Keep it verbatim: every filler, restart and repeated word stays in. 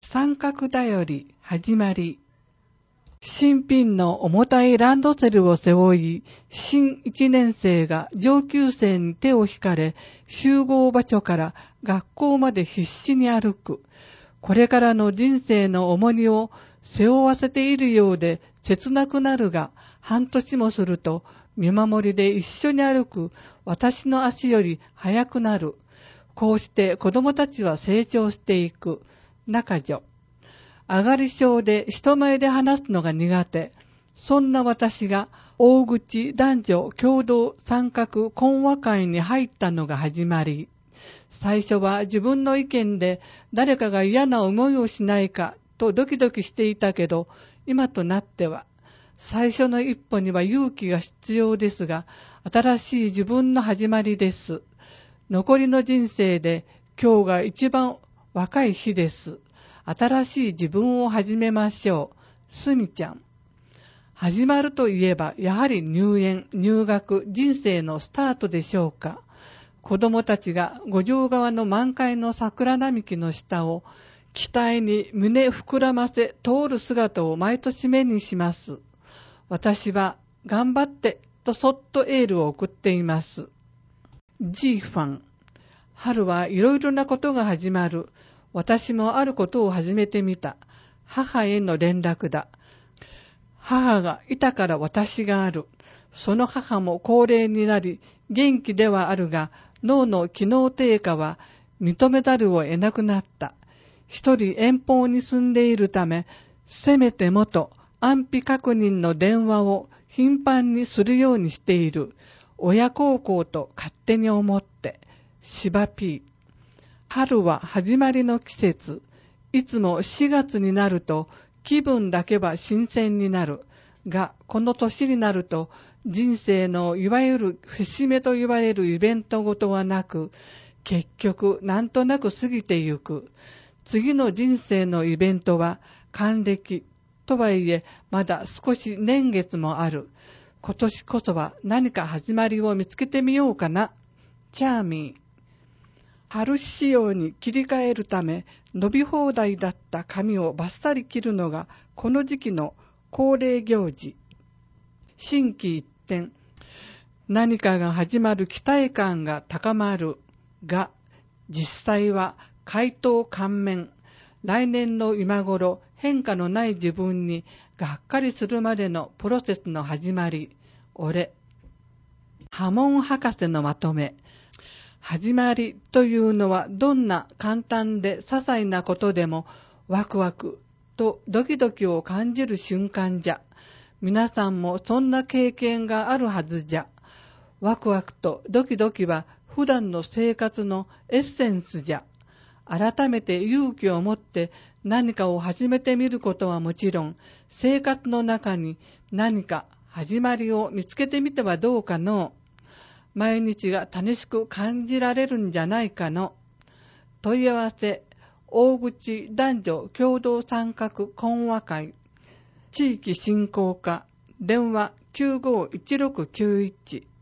三角だより始まり。新品の重たいランドセルを背負い、新一年生が上級生に手を引かれ、集合場所から学校まで必死に歩く。これからの人生の重荷を背負わせているようで切なくなるが、半年もすると見守りで一緒に歩く私の足より速くなる。こうして子供たちは成長していく。中女。上がり症で人前で話すのが苦手。そんな私が大口男女共同参画懇話会に入ったのが始まり。最初は自分の意見で誰かが嫌な思いをしないかとドキドキしていたけど、今となっては最初の一歩には勇気が必要ですが、新しい自分の始まりです。残りの人生で今日が一番若い日です。新しい自分を始めましょう。すみちゃん。始まるといえばやはり入園、入学、人生のスタートでしょうか。子供たちが五条川の満開の桜並木の下を期待に胸膨らませ通る姿を毎年目にします。私は頑張ってとそっとエールを送っています。ジーファン。春はいろいろなことが始まる。私もあることを始めてみた。母への連絡だ。母がいたから私がある。その母も高齢になり、元気ではあるが、脳の機能低下は認めざるを得なくなった。一人遠方に住んでいるため、せめてもと安否確認の電話を頻繁にするようにしている。親孝行と勝手に思って。芝 P。春は始まりの季節。いつもしがつになると気分だけは新鮮になる。が、この年になると人生のいわゆる節目と言われるイベントごとはなく、結局なんとなく過ぎてゆく。次の人生のイベントは還暦。とはいえまだ少し年月もある。今年こそは何か始まりを見つけてみようかな。チャーミー。春仕様に切り替えるため伸び放題だった髪をバッサリ切るのがこの時期の恒例行事。心機一転、何かが始まる期待感が高まるが、実際は回答感面。来年の今頃変化のない自分にがっかりするまでのプロセスの始まり。俺。波紋博士のまとめ。始まりというのはどんな簡単で些細なことでもワクワクとドキドキを感じる瞬間じゃ。皆さんもそんな経験があるはずじゃ。ワクワクとドキドキは普段の生活のエッセンスじゃ。改めて勇気を持って何かを始めてみることはもちろん、生活の中に何か始まりを見つけてみてはどうかの。毎日が楽しく感じられるんじゃないかの。問い合わせ、大口男女共同参画懇話会。地域振興課、電話きゅうごいちろくきゅういち。